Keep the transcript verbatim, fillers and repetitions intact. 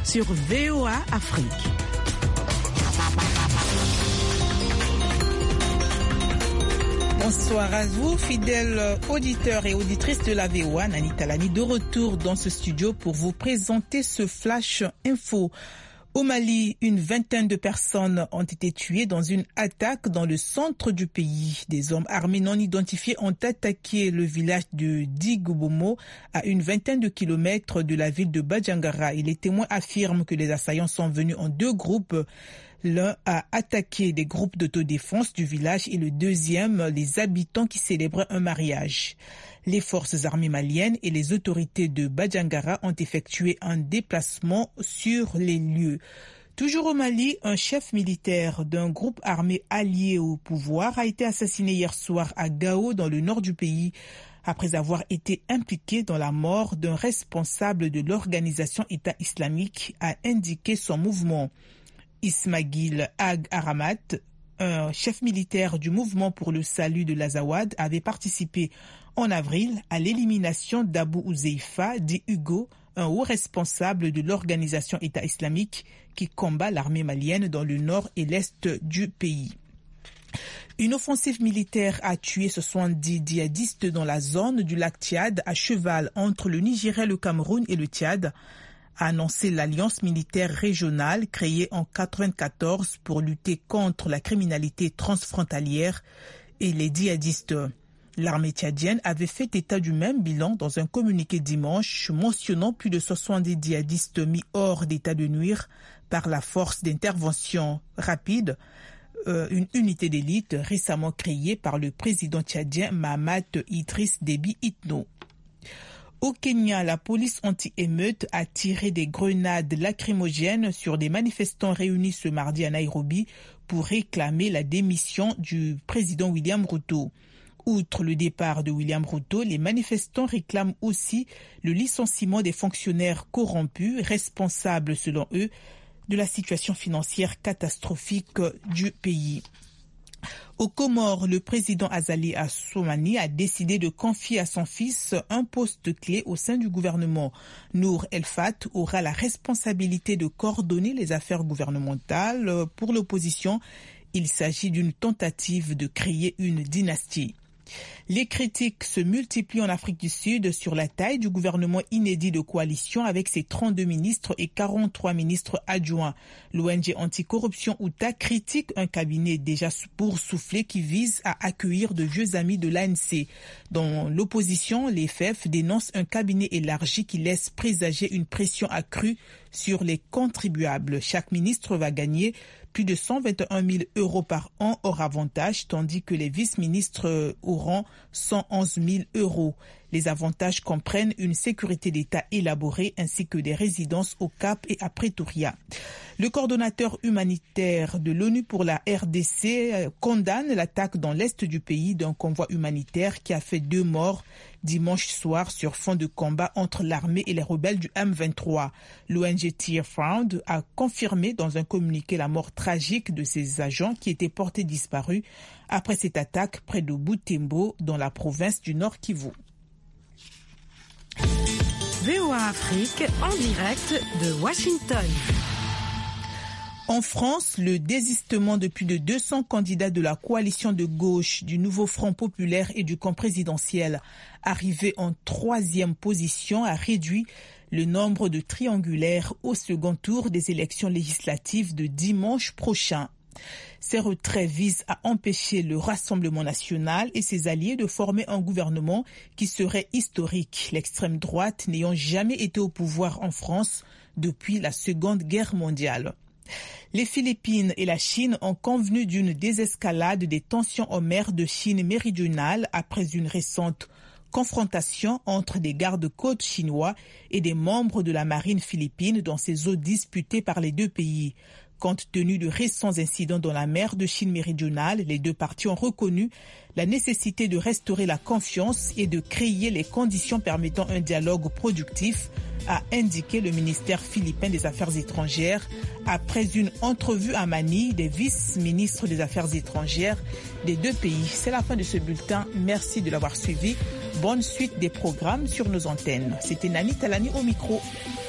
sur V O A Afrique. Bonsoir à vous, fidèles auditeurs et auditrices de la V O A. Nani Talani de retour dans ce studio pour vous présenter ce flash info. Au Mali, une vingtaine de personnes ont été tuées dans une attaque dans le centre du pays. Des hommes armés non identifiés ont attaqué le village de Digbomo à une vingtaine de kilomètres de la ville de Badjangara. Et les témoins affirment que les assaillants sont venus en deux groupes. L'un a attaqué des groupes d'autodéfense du village et le deuxième, les habitants qui célébraient un mariage. Les forces armées maliennes et les autorités de Badjangara ont effectué un déplacement sur les lieux. Toujours au Mali, un chef militaire d'un groupe armé allié au pouvoir a été assassiné hier soir à Gao, dans le nord du pays, après avoir été impliqué dans la mort d'un responsable de l'organisation État islamique, a indiqué son mouvement. Ismail Ag Aramat, un chef militaire du mouvement pour le salut de l'Azawad, avait participé en avril à l'élimination d'Abou Ouzeifa, dit Hugo, un haut responsable de l'organisation État islamique qui combat l'armée malienne dans le nord et l'est du pays. Une offensive militaire a tué soixante-dix djihadistes dans la zone du lac Tchad, à cheval entre le Nigeria, le Cameroun et le Tchad, a annoncé l'Alliance militaire régionale créée en quatre-vingt-quatorze pour lutter contre la criminalité transfrontalière et les djihadistes. L'armée tchadienne avait fait état du même bilan dans un communiqué dimanche mentionnant plus de soixante-dix djihadistes mis hors d'état de nuire par la force d'intervention rapide, euh, une unité d'élite récemment créée par le président tchadien Mahamat Idriss Déby Itno. Au Kenya, la police anti-émeute a tiré des grenades lacrymogènes sur des manifestants réunis ce mardi à Nairobi pour réclamer la démission du président William Ruto. Outre le départ de William Ruto, les manifestants réclament aussi le licenciement des fonctionnaires corrompus, responsables selon eux de la situation financière catastrophique du pays. Aux Comores, le président Azali Assoumani a décidé de confier à son fils un poste clé au sein du gouvernement. Nour El Fat aura la responsabilité de coordonner les affaires gouvernementales. Pour l'opposition, il s'agit d'une tentative de créer une dynastie. Les critiques se multiplient en Afrique du Sud sur la taille du gouvernement inédit de coalition avec ses trente-deux ministres et quarante-trois ministres adjoints. L'O N G anticorruption O U T A critique un cabinet déjà boursouflé qui vise à accueillir de vieux amis de l'A N C. Dans l'opposition, les F F dénoncent un cabinet élargi qui laisse présager une pression accrue sur les contribuables. Chaque ministre va gagner plus de cent vingt et un mille euros par an hors avantage, tandis que les vice-ministres auront cent onze mille euros. Les avantages comprennent une sécurité d'État élaborée ainsi que des résidences au Cap et à Pretoria. Le coordonnateur humanitaire de l'ONU pour la R D C condamne l'attaque dans l'est du pays d'un convoi humanitaire qui a fait deux morts dimanche soir sur fond de combat entre l'armée et les rebelles du M vingt-trois. L'O N G Tearfund a confirmé dans un communiqué la mort tragique de ses agents qui étaient portés disparus après cette attaque près de Butembo dans la province du Nord Kivu. V O A Afrique en direct de Washington. En France, le désistement de plus de deux cents candidats de la coalition de gauche, du Nouveau Front populaire et du camp présidentiel, arrivé en troisième position, a réduit le nombre de triangulaires au second tour des élections législatives de dimanche prochain. Ces retraits visent à empêcher le Rassemblement national et ses alliés de former un gouvernement qui serait historique, l'extrême droite n'ayant jamais été au pouvoir en France depuis la Seconde Guerre mondiale. Les Philippines et la Chine ont convenu d'une désescalade des tensions en mer de Chine méridionale après une récente confrontation entre des gardes-côtes chinois et des membres de la marine philippine dans ces eaux disputées par les deux pays. Compte tenu de récents incidents dans la mer de Chine méridionale, les deux parties ont reconnu la nécessité de restaurer la confiance et de créer les conditions permettant un dialogue productif, a indiqué le ministère philippin des Affaires étrangères après une entrevue à Manille des vice-ministres des Affaires étrangères des deux pays. C'est la fin de ce bulletin. Merci de l'avoir suivi. Bonne suite des programmes sur nos antennes. C'était Nani Talani au micro.